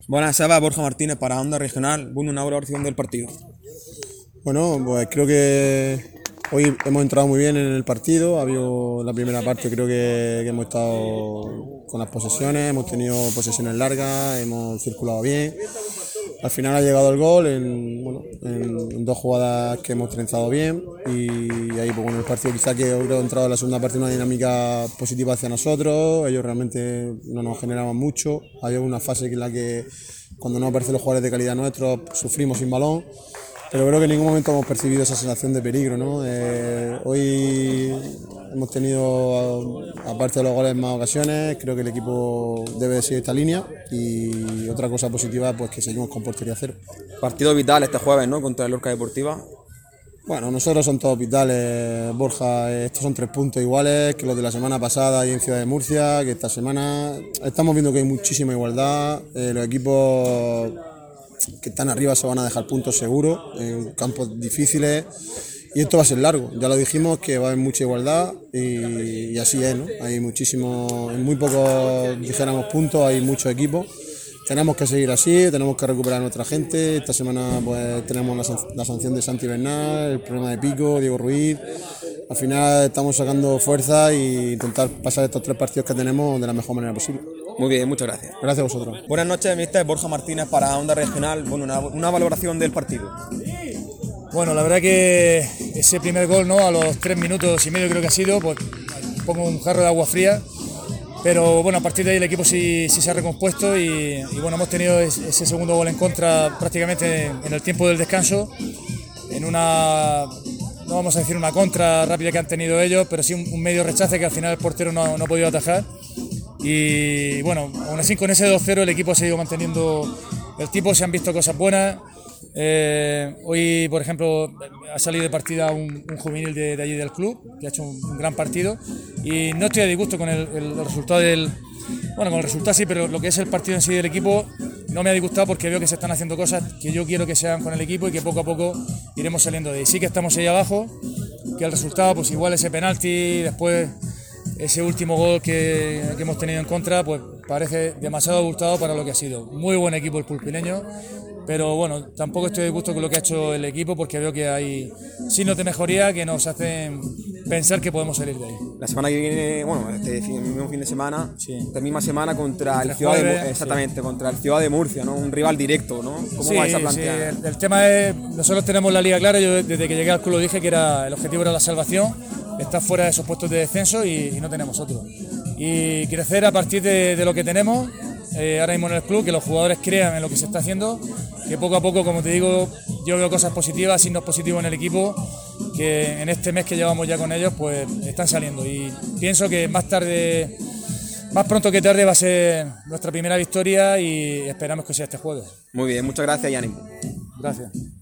Buenas, Seba, Borja Martínez para Onda Regional. Bueno, una valoración del partido. Bueno, pues creo que hoy hemos entrado muy bien en el partido. Ha habido la primera parte, creo que hemos estado con las posesiones, hemos tenido posesiones largas, hemos circulado bien. Al final ha llegado el gol en dos jugadas que hemos trenzado bien y ahí pues, el partido quizá que creo que ha entrado en la segunda parte una dinámica positiva hacia nosotros. Ellos realmente no nos generaban mucho. Había una fase en la que cuando no aparecen los jugadores de calidad nuestros sufrimos sin balón. Pero creo que en ningún momento hemos percibido esa sensación de peligro, ¿no? Hoy hemos tenido, aparte de los goles, más ocasiones. Creo que el equipo debe de seguir esta línea y otra cosa positiva, pues que seguimos con portería cero. Partido vital este jueves, ¿no? Contra el Lorca Deportiva. Bueno, nosotros son todos vitales, Borja. Estos son 3 puntos iguales que los de la semana pasada y en Ciudad de Murcia, que esta semana estamos viendo que hay muchísima igualdad. Los equipos que están arriba se van a dejar puntos seguros en campos difíciles y esto va a ser largo. Ya lo dijimos que va a haber mucha igualdad y así es, ¿no? Hay muchísimos, en muy pocos dijéramos puntos, hay muchos equipos. Tenemos que seguir así, tenemos que recuperar a nuestra gente. Esta semana pues tenemos la sanción de Santi Bernal, el problema de Pico, Diego Ruiz. Al final estamos sacando fuerza e intentar pasar estos 3 partidos que tenemos de la mejor manera posible. Muy bien, muchas gracias. Gracias a vosotros. Buenas noches, mister Borja Martínez para Onda Regional. Bueno, una valoración del partido. Bueno, la verdad que ese primer gol, ¿no? A los 3 minutos y medio creo que ha sido, pues pongo un jarro de agua fría. Pero bueno, a partir de ahí el equipo sí se ha recompuesto y bueno, hemos tenido ese segundo gol en contra prácticamente en el tiempo del descanso, en una, no vamos a decir una contra rápida que han tenido ellos, pero sí un medio rechace que al final el portero no ha podido atajar. Y bueno, aún así con ese 2-0 el equipo ha seguido manteniendo el tipo, se han visto cosas buenas. Hoy, por ejemplo, ha salido de partida un juvenil de allí del club, que ha hecho un gran partido, y no estoy a disgusto con el resultado bueno, con el resultado sí, pero lo que es el partido en sí del equipo no me ha disgustado porque veo que se están haciendo cosas que yo quiero que se hagan con el equipo y que poco a poco iremos saliendo de ahí. Sí que estamos ahí abajo, que el resultado, pues igual ese penalti, después ese último gol que hemos tenido en contra, pues parece demasiado abultado para lo que ha sido. Muy buen equipo el pulpileño, pero bueno, tampoco estoy de gusto con lo que ha hecho el equipo porque veo que hay signos de mejoría que nos hacen pensar que podemos salir de ahí. La semana que viene, bueno, este mismo fin de semana, Sí. esta misma semana contra el Entre Ciudad de jueves, exactamente, sí. Contra el Ciudad de Murcia, ¿no? Un rival directo, ¿no? ¿Cómo Sí, vais a plantear? sí, el tema es, nosotros tenemos la liga clara, yo desde que llegué al club lo dije que el objetivo era la salvación, estar fuera de esos puestos de descenso y no tenemos otro. Y crecer a partir de lo que tenemos ahora mismo en el club, que los jugadores crean en lo que se está haciendo, que poco a poco, como te digo, yo veo cosas positivas, signos positivos en el equipo, que en este mes que llevamos ya con ellos, pues están saliendo. Y pienso que más pronto que tarde va a ser nuestra primera victoria y esperamos que sea este jueves. Muy bien, muchas gracias y ánimo. Gracias.